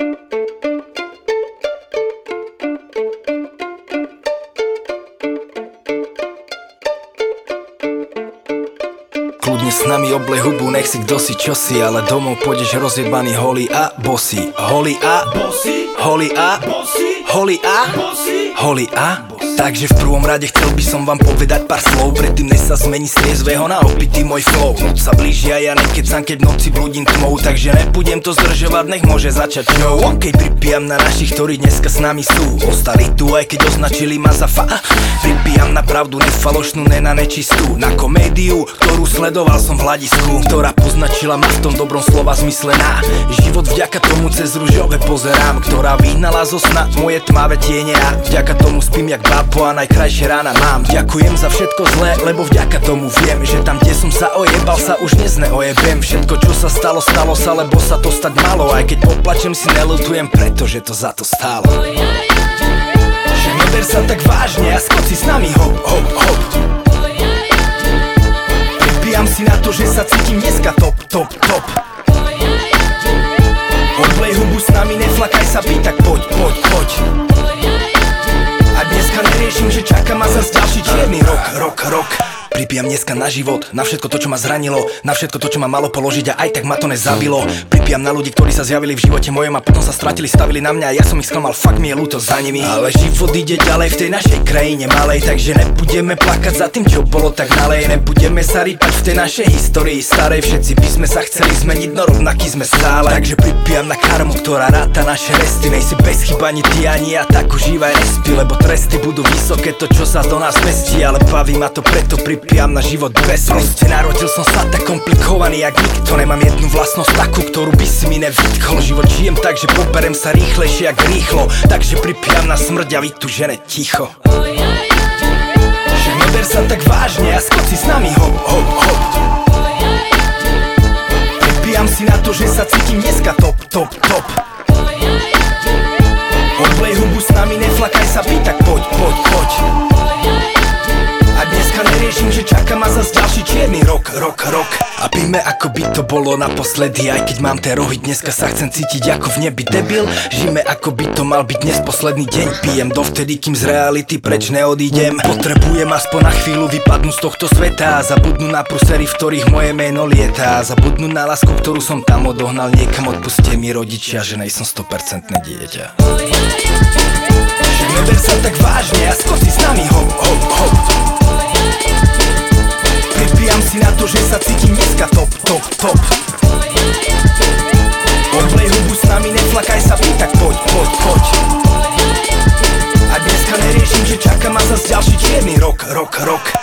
Kľudne s nami oblej hubu, nech si kdosi čosi, ale domov pôjdeš rozjebaný holý a bossy. Holý a bossy, holý a bossy, holý a bossy, holý a bossy. Takže v prvom rade chcel by som vám povedať pár slov, predtým než sa zmení z triezvého na opitý môj flow. Noc sa blíži a ja nekecam, keď v noci blúdim tmou, takže nebudem to zdržovať, nech môže začať show. Keď pripijam na našich, ktorí dneska s nami sú, ostali tu aj keď označili ma za pripijam na pravdu nefalošnú, ne na nečistú, na komédiu, ktorú sledoval som v hľadisku, ktorá poznačila ma v tom dobrom slova zmyslená. Život vďaka tomu cez ružové pozerám, ktorá vyhnala zo sna moje tmavé tiene a vďaka tomu spím jak bábo a najkrajšie rána mám. Ďakujem za všetko zlé, lebo vďaka tomu viem, že tam, kde som sa ojebal, sa už dnes neojebem. Všetko, čo sa stalo, stalo sa, lebo sa to stať malo. Aj keď poplačem, si neľutujem, pretože to za to stálo. Že neber sa tak vážne a skoč si s nami hop, hop, hop. Pripijam si na to, že sa cítim dneska top, top, top. Oblej hubu s nami, neflakaj sa byť, tak poď, poď, poď. A dneska neriešim, že čaká ma zas ďalší čierny rok, rok, rok. Pripijam dneska na život, na všetko to, čo ma zranilo, na všetko to, čo ma malo položiť a aj tak ma to nezabilo. Pripijam na ľudí, ktorí sa zjavili v živote mojom a potom sa stratili, stavili na mňa a ja som ich sklamal, fakt mi je ľúto za nimi. Ale život ide ďalej v tej našej krajine malej, takže nebudeme plakať za tým, čo bolo tak nalej. Nebudeme sa rýpať v tej našej histórii starej, všetci by sme sa chceli zmeniť, no rovnaký sme stále. Takže pripijam na karmu, ktorá ráta naše resty, nejsi bez chyba ani ty ani ja, tak užívaj respy, lebo tresty budú vysoké, to čo sa do nás mestí, ale baví ma to, preto pripijam na život bez proste. Narodil som sa tak komplikovaný jak nikto, nemám jednu vlastnosť takú, ktorú by si mi nevytkol. Život žijem tak, že poberem sa rýchlejšie jak rýchlo, takže pripijam na smrť a vy tu žene ticho. Že neber sa tak vážne a skoč si s nami hop, hop, hop. Pripijam si na to, že sa cítim dneska top, top, top. Oblej hubu s nami, neflakaj sa byť, tak poď, poď, poď. A dneska neriešim, že čaká ma zas ďalší čierny rok, rok, rok. A pijme ako by to bolo naposledy, aj keď mám tie rohy, dneska sa chcem cítiť ako v nebi debil. Žijme ako by to mal byť dnes posledný deň, pijem dovtedy, kým z reality preč neodídem. Potrebujem aspoň na chvíľu vypadnúť z tohto sveta a zabudnú na prusery, v ktorých moje meno lietá. Zabudnú na lásku, ktorú som tam odohnal niekam, odpustie mi rodičia, že nejsom 100% dieťa. Že neber sa tak vážne a skoč si s nami hop, hop, hop. Pripijam si na to, že sa cítim dneska top, top, top. Oblej hubu s nami, neflakaj sa byť, tak poď, poď, poď. A dneska neriešim, že čaká ma zas ďalší čierny rok, rok, rok.